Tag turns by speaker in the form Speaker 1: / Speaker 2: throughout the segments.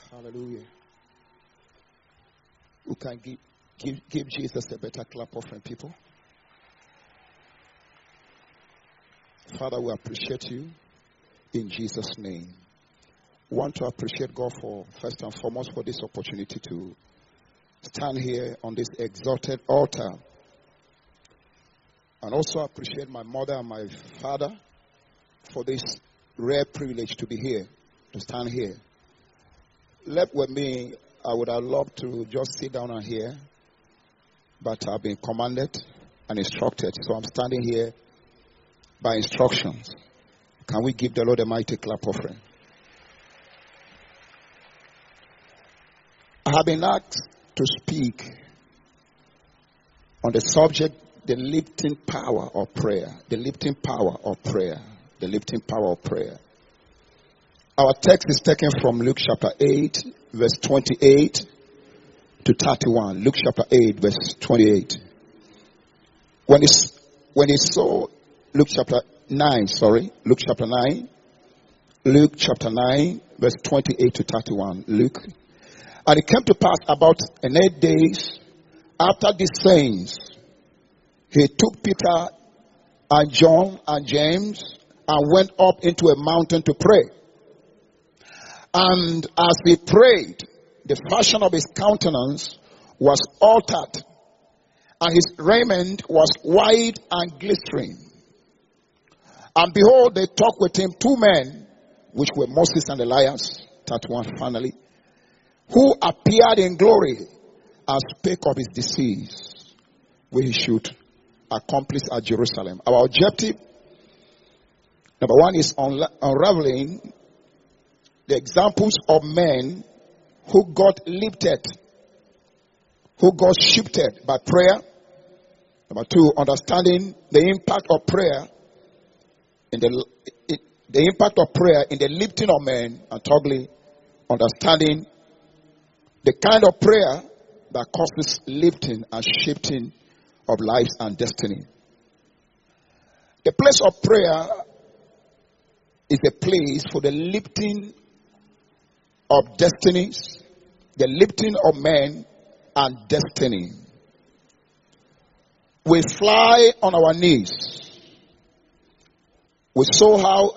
Speaker 1: Hallelujah. We can give Jesus a better clap offering, people. Father, we appreciate you in Jesus' name. We want to appreciate God for, first and foremost, for this opportunity to stand here on this exalted altar. And also appreciate my mother and my father for this rare privilege to be here, to stand here. Left with me, I would have loved to just sit down and hear, but I've been commanded and instructed, so I'm standing here by instructions. Can we give the Lord a mighty clap offering? I have been asked to speak on the subject, the lifting power of prayer. The lifting power of prayer. The lifting power of prayer. Our text is taken from Luke chapter 8, verse 28 to 31. Luke chapter 8, verse 28. When he saw Luke chapter 9, Luke chapter 9, verse 28 to 31. Luke. And it came to pass about 8 days after these sayings, he took Peter and John and James and went up into a mountain to pray. And as he prayed, the fashion of his countenance was altered, and his raiment was white and glittering. And behold, they talked with him 2 men, which were Moses and Elias, 31 finally, who appeared in glory and spake of his disease, where he should accomplish at Jerusalem. Our objective, number 1, is unraveling the examples of men who got lifted, who got shifted by prayer. Number 2, understanding the impact of prayer in the impact of prayer in the lifting of men, and thirdly, understanding the kind of prayer that causes lifting and shifting of lives and destiny. The place of prayer is a place for the lifting of destinies, the lifting of men and destiny. We fly on our knees. We saw how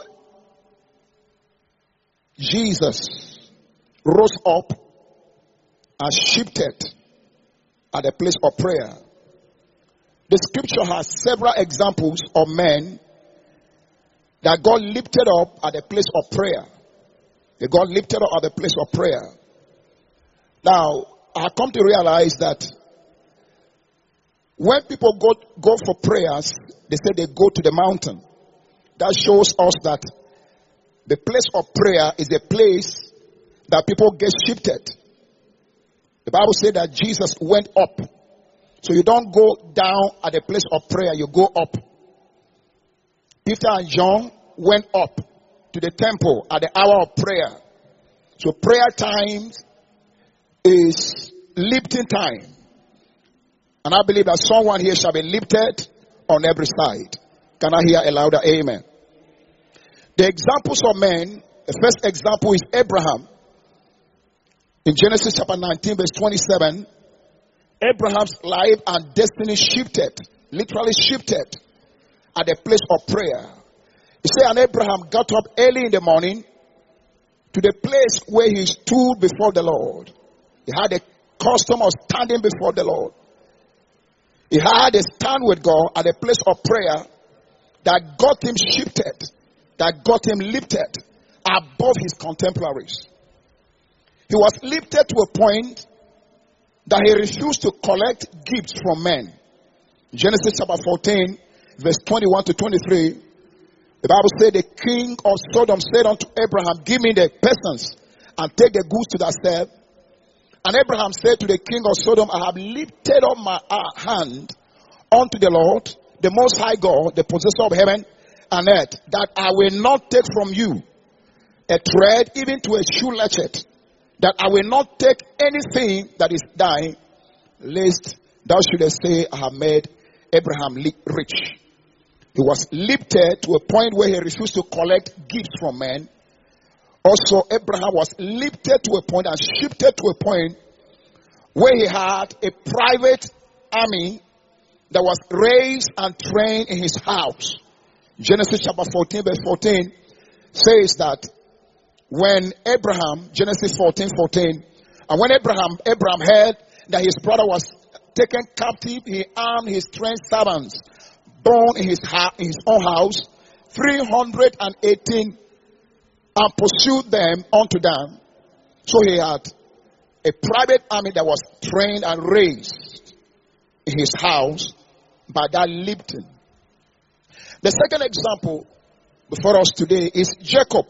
Speaker 1: Jesus rose up and shifted at the place of prayer. The scripture has several examples of men that God lifted up at the place of prayer. They got lifted up at the place of prayer. Now, I come to realize that when people go for prayers, they say they go to the mountain. That shows us that the place of prayer is a place that people get shifted. The Bible said that Jesus went up. So you don't go down at the place of prayer, you go up. Peter and John went up to the temple at the hour of prayer. So prayer time is lifting time. And I believe that someone here shall be lifted on every side. Can I hear a louder amen? The examples of men, the first example is Abraham. In Genesis chapter 19 verse 27, Abraham's life and destiny shifted, literally shifted at the place of prayer. You say, and Abraham got up early in the morning to the place where he stood before the Lord. He had a custom of standing before the Lord. He had a stand with God at a place of prayer that got him shifted, that got him lifted above his contemporaries. He was lifted to a point that he refused to collect gifts from men. Genesis chapter 14, verse 21 to 23, the Bible said the king of Sodom said unto Abraham, give me the persons and take the goods to thyself. And Abraham said to the king of Sodom, I have lifted up my hand unto the Lord, the Most High God, the possessor of heaven and earth, that I will not take from you a thread, even to a shoe latchet, that I will not take anything that is thine, lest thou shouldest say, I have made Abraham rich. He was lifted to a point where he refused to collect gifts from men, Also, Abraham was lifted to a point and shifted to a point where he had a private army that was raised and trained in his house. Genesis chapter 14 verse 14 says that when Abraham, Genesis 14:14, and when Abraham heard that his brother was taken captive, he armed his trained servants, born in his own house, 318, and pursued them unto Dan. So he had a private army that was trained and raised in his house by that lifting. The second example before us today is Jacob.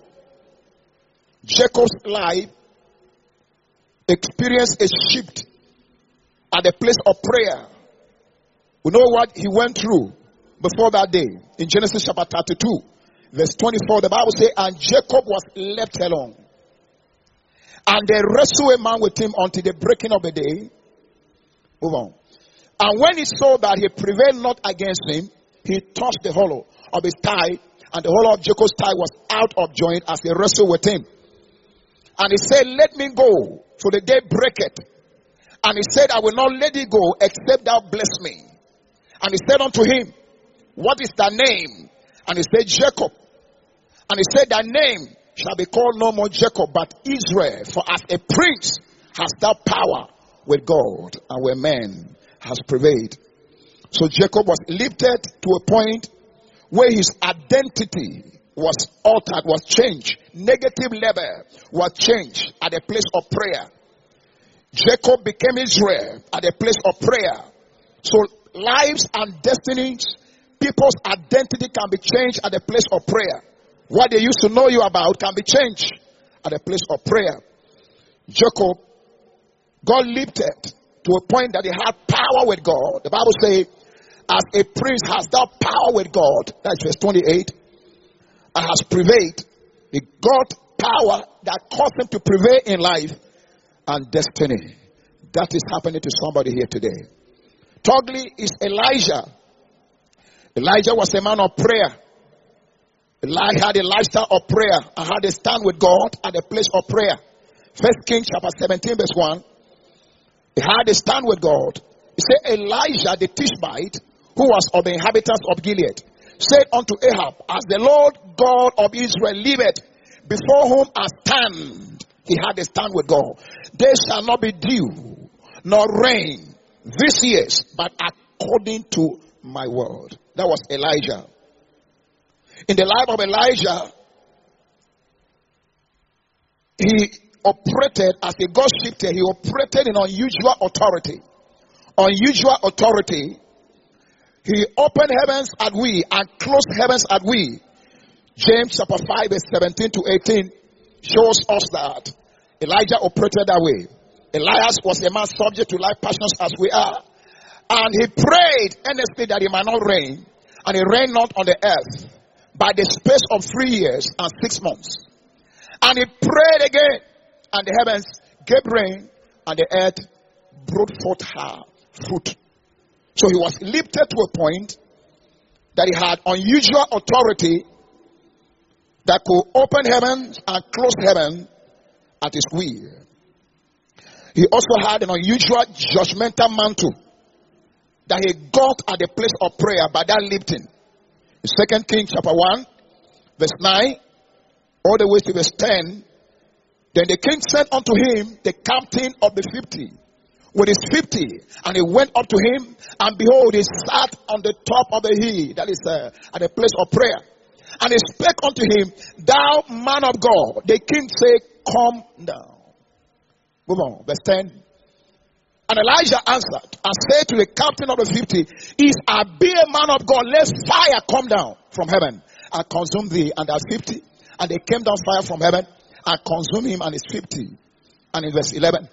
Speaker 1: Jacob's life experienced a shift at the place of prayer. We know what he went through before that day. In Genesis chapter 32, verse 24, the Bible says, and Jacob was left alone. And they wrestled a man with him until the breaking of the day. Move on. And when he saw that he prevailed not against him, he touched the hollow of his thigh, and the hollow of Jacob's thigh was out of joint as he wrestled with him. And he said, let me go, for the day breaketh. And he said, I will not let thee go, except thou bless me. And he said unto him, what is thy name? And he said, Jacob. And he said, thy name shall be called no more Jacob, but Israel. For as a prince hast thou power with God, and where man has prevailed. So Jacob was lifted to a point where his identity was altered, was changed. Negative level was changed at a place of prayer. Jacob became Israel at a place of prayer. So lives and destinies, people's identity can be changed at a place of prayer. What they used to know you about can be changed at a place of prayer. Jacob got lifted to a point that he had power with God. The Bible says, as a prince has thou power with God. That's verse 28. And has prevailed. He got power that caused him to prevail in life and destiny. That is happening to somebody here today. Thirdly is Elijah. Elijah was a man of prayer. Elijah had a lifestyle of prayer and had a stand with God at a place of prayer. 1 Kings chapter 17 verse 1. He had a stand with God. He said, Elijah the Tishbite, who was of the inhabitants of Gilead, said unto Ahab, as the Lord God of Israel liveth, before whom I stand. He had a stand with God. There shall not be dew, nor rain this year, but according to my word. That was Elijah. In the life of Elijah, he operated as a God shifter. He operated in unusual authority. Unusual authority. He opened heavens at will and closed heavens at will. James chapter 5 verse 17 to 18 shows us that Elijah operated that way. Elias was a man subject to life passions as we are. And he prayed earnestly that it might not rain. And it rained not on the earth by the space of 3 years and 6 months. And he prayed again, and the heavens gave rain, and the earth brought forth her fruit. So he was lifted to a point that he had unusual authority that could open heaven and close heaven at his will. He also had an unusual judgmental mantle that he got at the place of prayer by that lifting. In 2 Kings chapter 1, verse 9, all the way to verse 10, then the king sent unto him the captain of the 50 with his 50, and he went up to him, and behold, he sat on the top of a hill, that is at the place of prayer. And he spake unto him, thou man of God. The king said, come down. Move on, verse 10. And Elijah answered and said to the captain of the 50, if I be a man of God, let fire come down from heaven and consume thee and thy 50. And there came down fire from heaven and consumed him and his 50. And in verse 11,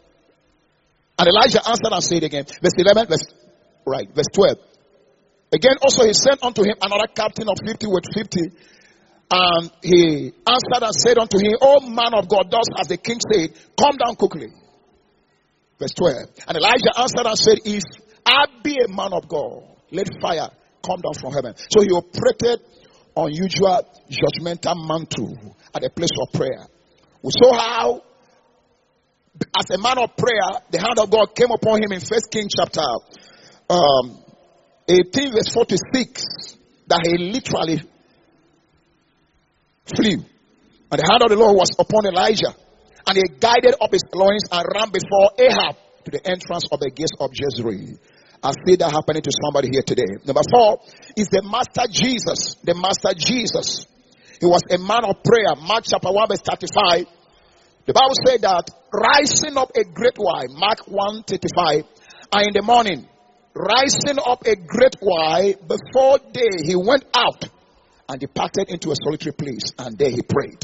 Speaker 1: and Elijah answered and said again, verse 11, verse 12. Again also he sent unto him another captain of 50 with 50. And he answered and said unto him, O man of God, thus as the king said, come down quickly. Verse 12. And Elijah answered and said, if I be a man of God, let fire come down from heaven. So he operated unusual judgmental mantle at a place of prayer. We saw how, as a man of prayer, the hand of God came upon him in 1 Kings chapter 18 verse 46, that he literally flew. And the hand of the Lord was upon Elijah, and he guided up his loins and ran before Ahab to the entrance of the gates of Jezreel. I see that happening to somebody here today. Number 4 is the Master Jesus. The Master Jesus. He was a man of prayer. Mark chapter 1 verse 35. The Bible said that rising up a great while, Mark 1:35, and in the morning, rising up a great while before day, he went out and departed into a solitary place, and there he prayed.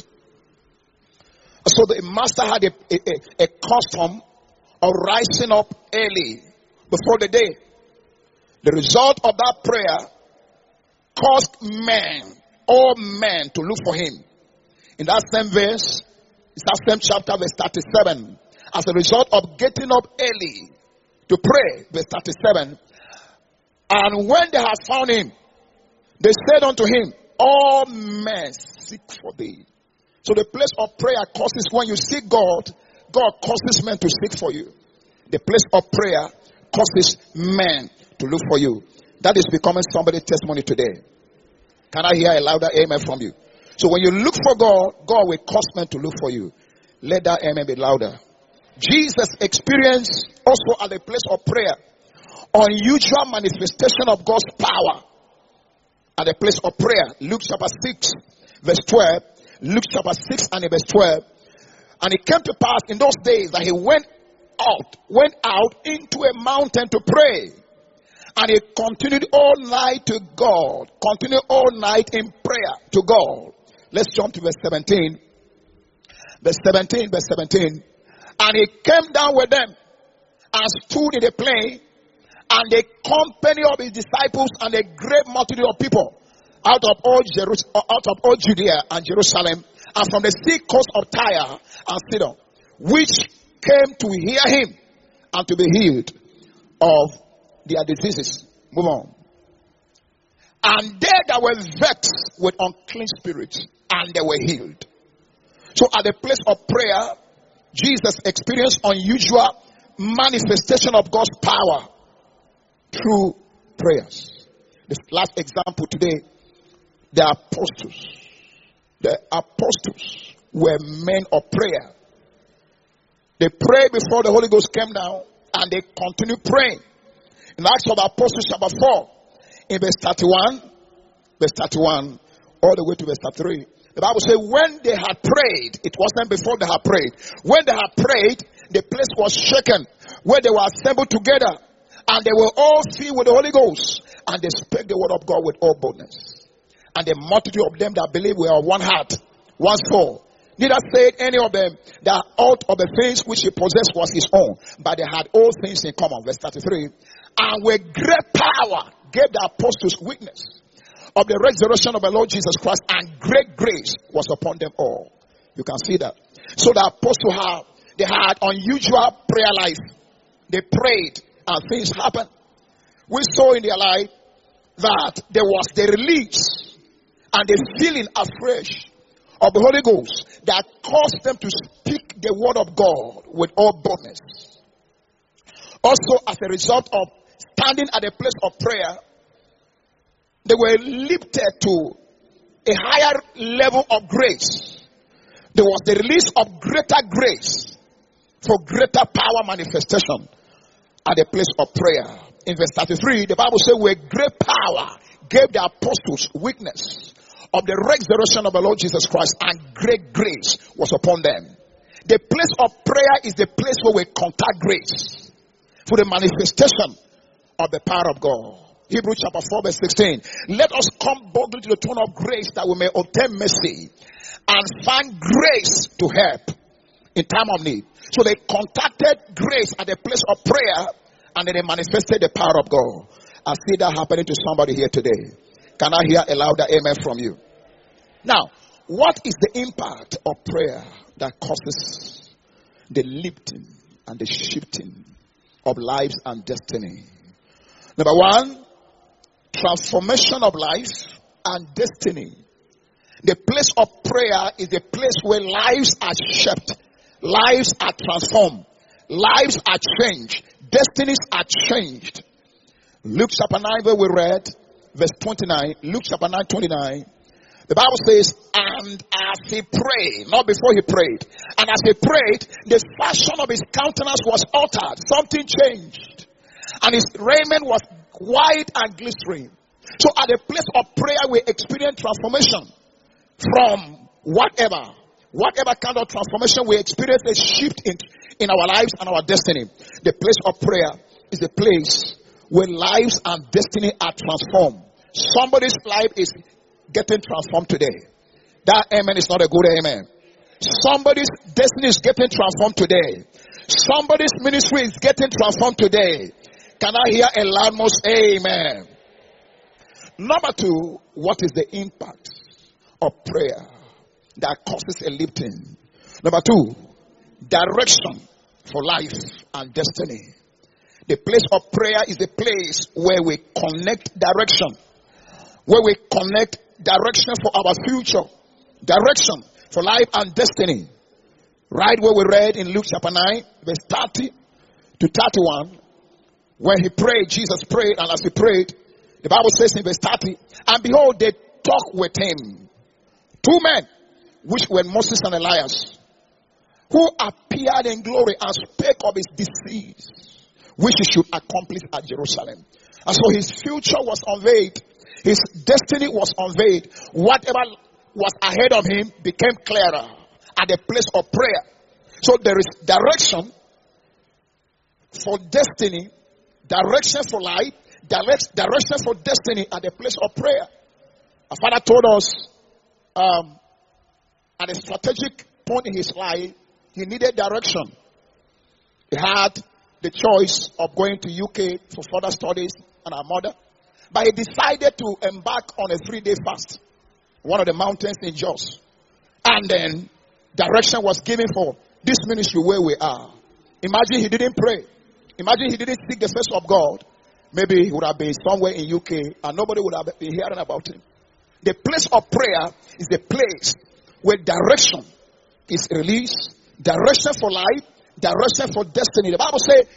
Speaker 1: So the master had a custom of rising up early before the day. The result of that prayer caused all men to look for him. In that same verse, it's that same chapter, verse 37. As a result of getting up early to pray, verse 37. And when they had found him, they said unto him, all men seek for thee. So the place of prayer causes, when you seek God, God causes men to seek for you. The place of prayer causes men to look for you. That is becoming somebody's testimony today. Can I hear a louder amen from you? So when you look for God, God will cause men to look for you. Let that amen be louder. Jesus experienced also at the place of prayer unusual manifestation of God's power at the place of prayer. Luke chapter 6 verse 12. Luke chapter 6 and verse 12. And it came to pass in those days that he went out into a mountain to pray. And he continued all night to God. Continued all night in prayer to God. Let's jump to verse 17. Verse 17. And he came down with them and stood in the plain, and the company of his disciples and a great multitude of people out of all Judea and Jerusalem, and from the sea coast of Tyre and Sidon, which came to hear him and to be healed of their diseases. Move on. And they that were vexed with unclean spirits, and they were healed. So at the place of prayer, Jesus experienced unusual manifestation of God's power through prayers. The last example today, the apostles. The apostles were men of prayer. They prayed before the Holy Ghost came down, and they continued praying. In Acts of the Apostles chapter 4, in verse 31, all the way to verse 33, the Bible says, when they had prayed, it wasn't before they had prayed. When they had prayed, the place was shaken, where they were assembled together, and they were all filled with the Holy Ghost, and they spake the word of God with all boldness. And the multitude of them that believed were of one heart, one soul. Neither said any of them that out of the things which he possessed was his own, but they had all things in common. Verse 33. And with great power gave the apostles witness of the resurrection of the Lord Jesus Christ, and great grace was upon them all. You can see that. So the apostles had unusual prayer life. They prayed and things happened. We saw in their life that there was the release and the feeling afresh of the Holy Ghost that caused them to speak the word of God with all boldness. Also, as a result of standing at a place of prayer, they were lifted to a higher level of grace. There was the release of greater grace for greater power manifestation at the place of prayer. In verse 33, the Bible says, with great power gave the apostles witness of the resurrection of the Lord Jesus Christ, and great grace was upon them. The place of prayer is the place where we contact grace for the manifestation of the power of God. Hebrews chapter 4 verse 16. Let us come boldly to the throne of grace, that we may obtain mercy and find grace to help in time of need. So they contacted grace at the place of prayer, and then they manifested the power of God. I see that happening to somebody here today. Can I hear a louder amen from you? Now, what is the impact of prayer that causes the lifting and the shifting of lives and destiny? Number one, transformation of life and destiny The place of prayer is a place where lives are shaped, lives are transformed, lives are changed, destinies are changed. Luke chapter 9 where we read, verse 29, Luke chapter 9, 29. The Bible says, and as he prayed, not before he prayed, and as he prayed, the fashion of his countenance was altered. Something changed. And his raiment was white and glittering. So at the place of prayer, we experience transformation from whatever kind of transformation we experience, a shift in our lives and our destiny. The place of prayer is a place where lives and destiny are transformed. Somebody's life is getting transformed today. That amen is not a good amen. Somebody's destiny is getting transformed today. Somebody's ministry is getting transformed today. Can I hear a loud most amen? Number two, what is the impact of prayer that causes a lifting? Number two, direction for life and destiny. The place of prayer is a place where we connect direction. Where we connect direction for our future. Direction for life and destiny. Right where we read in Luke chapter 9, verse 30 to 31. When he prayed, Jesus prayed, and as he prayed, the Bible says in verse 30, and behold, they talked with him. Two men, which were Moses and Elias, who appeared in glory and spake of his disease, which he should accomplish at Jerusalem. And so his future was unveiled. His destiny was unveiled. Whatever was ahead of him became clearer at the place of prayer. So there is direction for destiny, direction for life, direction for destiny at the place of prayer. Our father told us at a strategic point in his life, he needed direction. He had the choice of going to UK for further studies and our mother. But he decided to embark on a 3-day fast. One of the mountains in Jos. And then direction was given for this ministry where we are. Imagine he didn't pray. Imagine he didn't seek the face of God. Maybe he would have been somewhere in UK and nobody would have been hearing about him. The place of prayer is the place where direction is released. Direction for life. Direction for destiny. The Bible says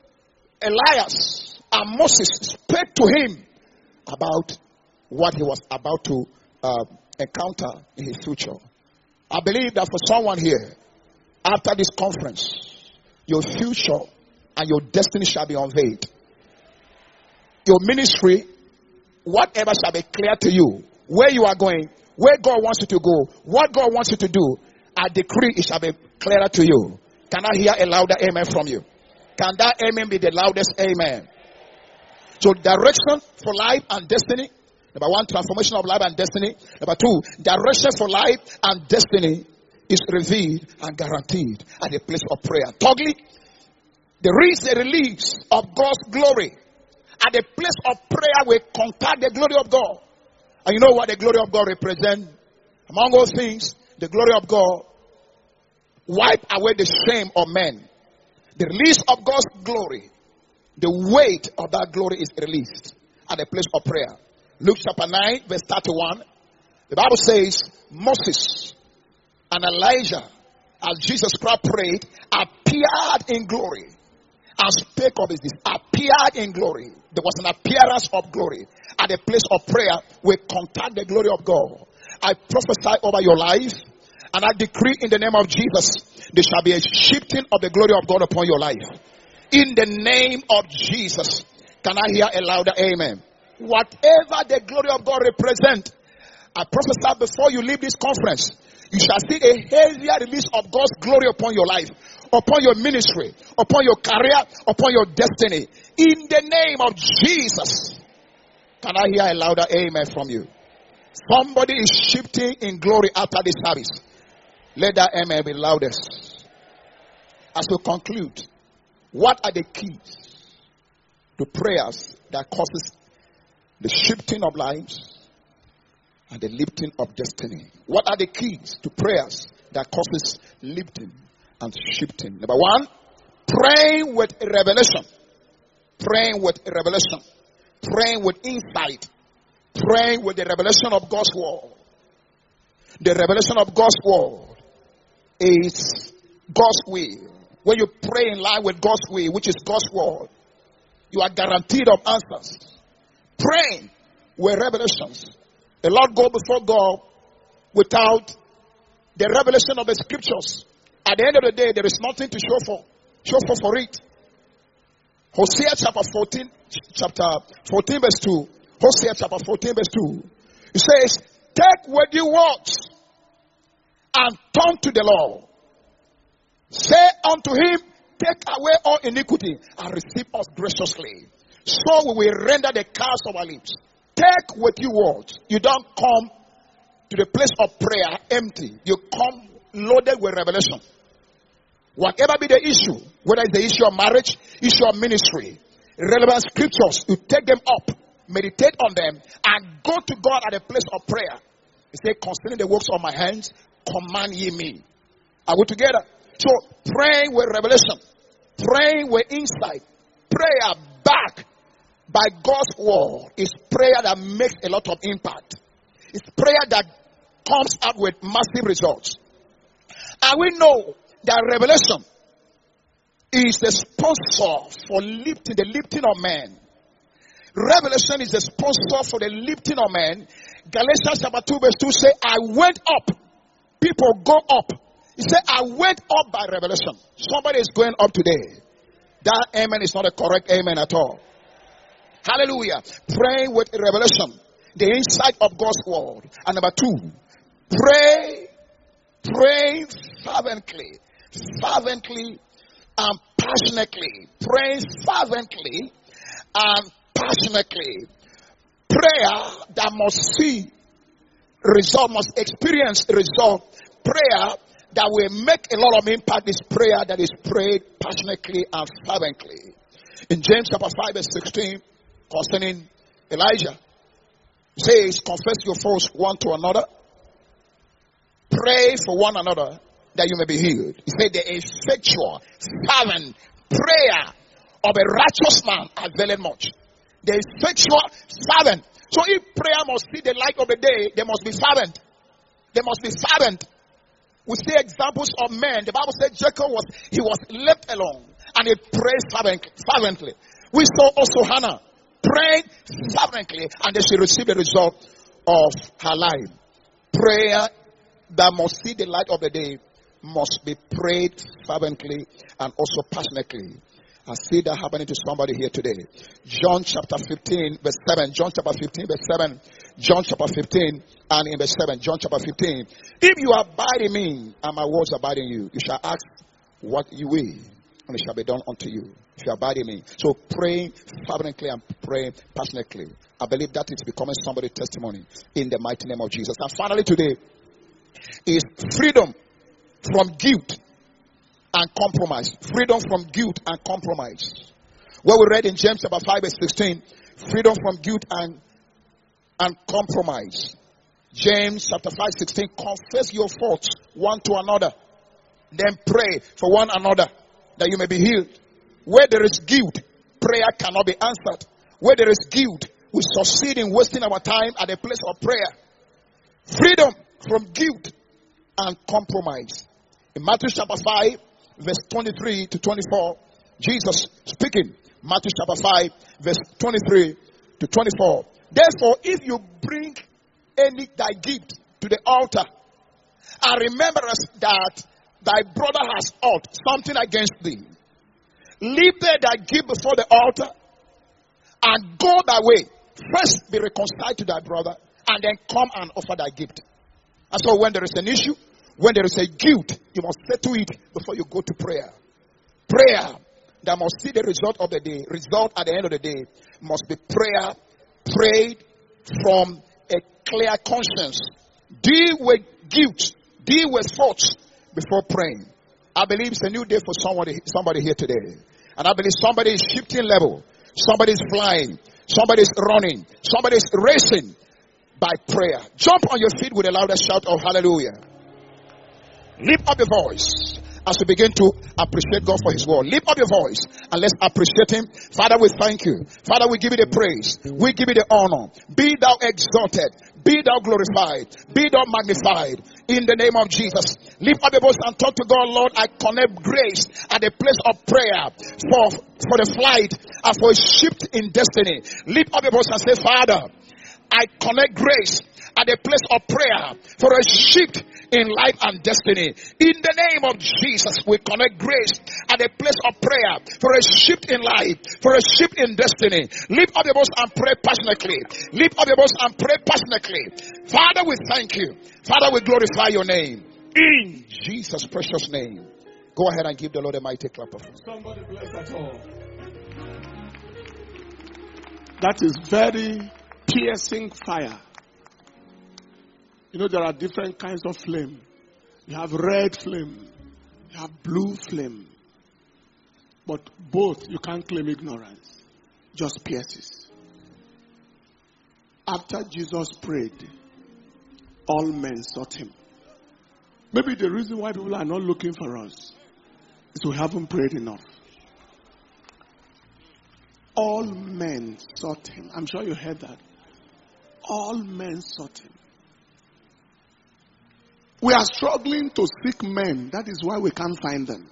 Speaker 1: Elias and Moses spake to him about what he was about to encounter in his future. I believe that for someone here, after this conference, your future and your destiny shall be unveiled. Your ministry, whatever shall be clear to you. Where you are going, where God wants you to go, what God wants you to do, I decree it shall be clearer to you. Can I hear a louder amen from you? Can that amen be the loudest amen? So direction for life and destiny. Number one, transformation of life and destiny. Number two, direction for life and destiny is revealed and guaranteed at the place of prayer. Thirdly, there is a release of God's glory. At the place of prayer, we contact the glory of God. And you know what the glory of God represents? Among all things, the glory of God wipe away the shame of men. The release of God's glory, the weight of that glory is released at the place of prayer. Luke chapter 9, verse 31. The Bible says, Moses and Elijah, as Jesus Christ prayed, appeared in glory and spake of his deeds. Appeared in glory. There was an appearance of glory. At the place of prayer, we contact the glory of God. I prophesy over your life, and I decree in the name of Jesus, there shall be a shifting of the glory of God upon your life. In the name of Jesus. Can I hear a louder amen? Whatever the glory of God represents, I prophesy before you leave this conference, you shall see a heavier release of God's glory upon your life, upon your ministry, upon your career, upon your destiny. In the name of Jesus. Can I hear a louder amen from you? Somebody is shifting in glory after this service. Let that amen be loudest. As we conclude, what are the keys to prayers that causes the shifting of lives and the lifting of destiny? What are the keys to prayers that causes lifting and shifting? Number one, praying with a revelation. Praying with a revelation. Praying with insight. Praying with the revelation of God's word. The revelation of God's word is God's will. When you pray in line with God's will, which is God's word, you are guaranteed of answers. Praying with revelations. The Lord go before God without the revelation of the scriptures. At the end of the day, there is nothing to show for it. Hosea chapter 14 verse 2. Hosea chapter 14 verse 2. It says, take with you words and turn to the Lord. Say unto him, take away all iniquity and receive us graciously. So we will render the curse of our lips. Take with you words. You don't come to the place of prayer empty. You come loaded with revelation. Whatever be the issue, whether it's the issue of marriage, issue of ministry, relevant scriptures, you take them up, meditate on them, and go to God at a place of prayer. He said, concerning the works of my hands, command ye me. Are we together? So, praying with revelation, praying with insight, prayer backed by God's word is prayer that makes a lot of impact. It's prayer that comes up with massive results. And we know that revelation is the sponsor for the lifting of men. Revelation is the sponsor for the lifting of men. Galatians chapter 2 verse 2 say, I went up. People go up. He said, I went up by revelation. Somebody is going up today. That amen is not a correct amen at all. Hallelujah. Praying with revelation. The insight of God's word. And number 2, praying fervently and passionately. Praying fervently and passionately. Prayer that must see result, must experience result. Prayer that will make a lot of impact is prayer that is prayed passionately and fervently. In James chapter 5 verse 16, concerning Elijah, it says, confess your faults one to another. Pray for one another that you may be healed. He said, the effectual, fervent prayer of a righteous man availeth much. The effectual, fervent. So if prayer must see the light of the day, they must be fervent. They must be fervent. We see examples of men. The Bible said Jacob was left alone and he prayed fervently. We saw also Hannah praying fervently and then she received the result of her life. Prayer that must see the light of the day must be prayed fervently and also passionately. I see that happening to somebody here today. John chapter 15 verse 7. John chapter 15 verse 7. John chapter 15 and in verse 7. John chapter 15. If you abide in me and my words abide in you, you shall ask what you will and it shall be done unto you. If you abide in me. So praying fervently and praying passionately. I believe that is becoming somebody's testimony in the mighty name of Jesus. And finally today is freedom from guilt and compromise. Freedom from guilt and compromise. What we read in James chapter 5 verse 16. Freedom from guilt and compromise. James chapter 5:16. Confess your faults one to another. Then pray for one another that you may be healed. Where there is guilt, prayer cannot be answered. Where there is guilt, we succeed in wasting our time at the place of prayer. Freedom from guilt and compromise. In Matthew chapter 5 verse 23 to 24, Jesus speaking. Matthew chapter 5 verse 23 to 24. Therefore, if you bring any thy gift to the altar, and remember that thy brother has ought something against thee, leave there thy gift before the altar, and go thy way. First be reconciled to thy brother, and then come and offer thy gift. And so when there is an issue, when there is a guilt, you must settle it before you go to prayer. Prayer that must see the result of the day, result at the end of the day, must be prayer prayed from a clear conscience. Deal with guilt, deal with faults before praying. I believe it's a new day for somebody here today. And I believe somebody is shifting level. Somebody is flying. Somebody is running. Somebody is racing by prayer. Jump on your feet with a louder shout of hallelujah. Lift up your voice as we begin to appreciate God for His word. Lift up your voice and let's appreciate Him. Father, we thank you. Father, we give you the praise. We give you the honor. Be thou exalted. Be thou glorified. Be thou magnified. In the name of Jesus. Lift up your voice and talk to God. Lord, I connect grace at the place of prayer for the flight and for a shift in destiny. Lift up your voice and say, Father, I connect grace at the place of prayer for a shift in life and destiny. In the name of Jesus, we connect grace at the place of prayer for a shift in life, for a shift in destiny. Lift up your voice and pray passionately. Lift up your voice and pray passionately. Father, we thank you. Father, we glorify your name. In Jesus' precious name. Go ahead and give the Lord a mighty clap of hands.
Speaker 2: Somebody bless that all. That is very piercing fire. You know, there are different kinds of flame. You have red flame. You have blue flame. But both, you can't claim ignorance. Just pierces. After Jesus prayed, all men sought him. Maybe the reason why people are not looking for us is we haven't prayed enough. All men sought him. I'm sure you heard that. All men sought him. We are struggling to seek men. That is why we can't find them.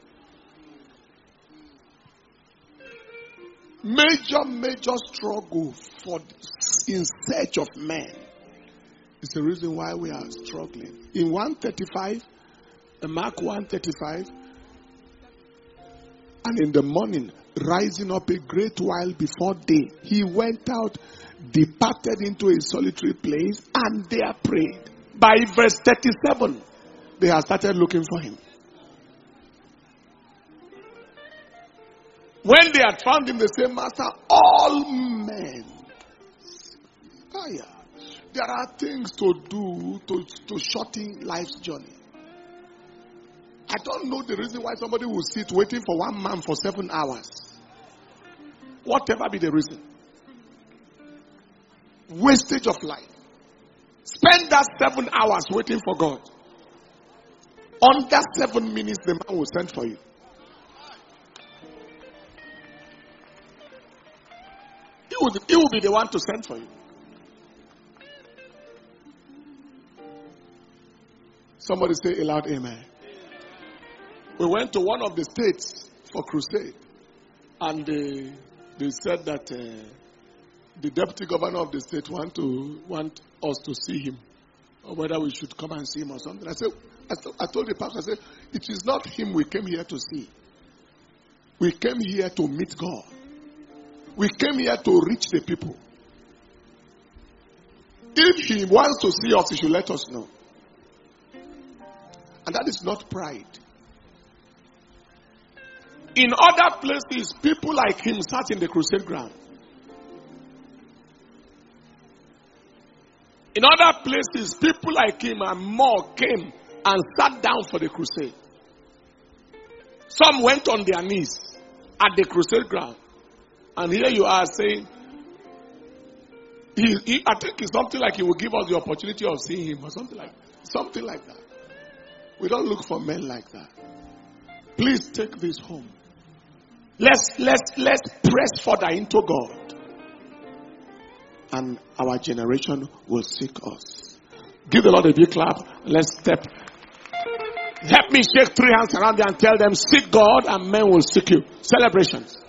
Speaker 2: Major struggle in search of men is the reason why we are struggling. In 135, Mark 135, and in the morning, rising up a great while before day, he went out, departed into a solitary place, and there prayed. By verse 37, they have started looking for him. When they had found him, they said, Master, all men. There are things to do to shorten life's journey. I don't know the reason why somebody will sit waiting for one man for 7 hours. Whatever be the reason. Wastage of life. Spend that 7 hours waiting for God. Under 7 minutes, the man will send for you. He will be the one to send for you. Somebody say a loud amen. We went to one of the states for crusade. And they said that the deputy governor of the state want us to see him, or whether we should come and see him or something. I told the pastor, I said, it is not him we came here to see. We came here to meet God. We came here to reach the people. If he wants to see us, he should let us know. And that is not pride. In other places, people like him sat in the crusade ground. In other places, people like him and more came and sat down for the crusade. Some went on their knees at the crusade ground. And here you are saying, I think it's something like he will give us the opportunity of seeing him or something like that. We don't look for men like that. Please take this home. Let's press further into God. And our generation will seek us. Give the Lord a big clap. Let's step. Help me shake 3 hands around there and tell them, seek God and men will seek you. Celebrations.